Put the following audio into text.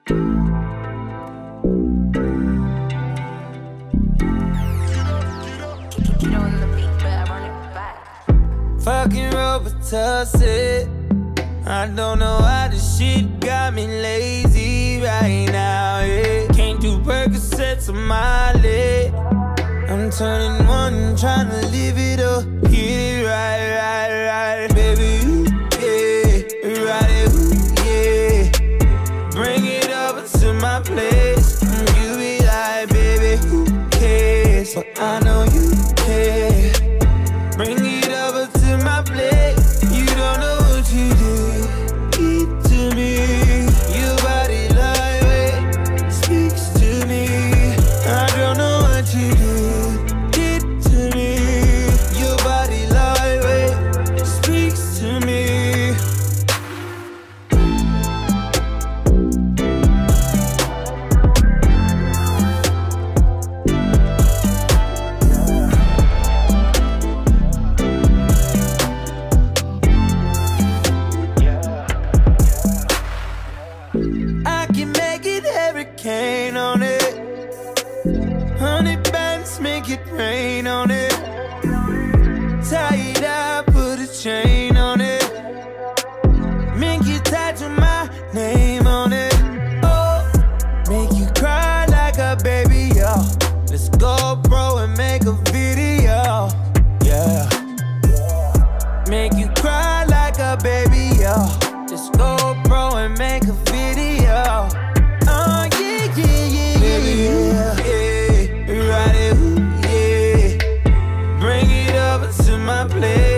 Fucking Robitussin. I don't know why this shit got me lazy right now, yeah. Can't do Percocets on my leg. I'm turning one, trying to live it up. Get it right, baby, ooh, yeah. Ride it, ooh, yeah. Bring it over to my place. You be like, baby, who cares? But I know you care. Bring it over to my plate. You don't know what you did to me. Your body lightweight speaks to me. I don't know what you did to me. Your body lightweight speaks to me. I can make it hurricane on it. 100 bands make it rain on it. Tie it up, put a chain on it. Make you tattoo my name on it. Oh, make you cry like a baby, yo. Let's go, bro, and make a video, yeah. Make you cry like a baby, yo. Let's go, bro, and make a video. Oh, yeah, yeah, yeah, baby, yeah. Ride it, ooh, yeah. Bring it over to my place.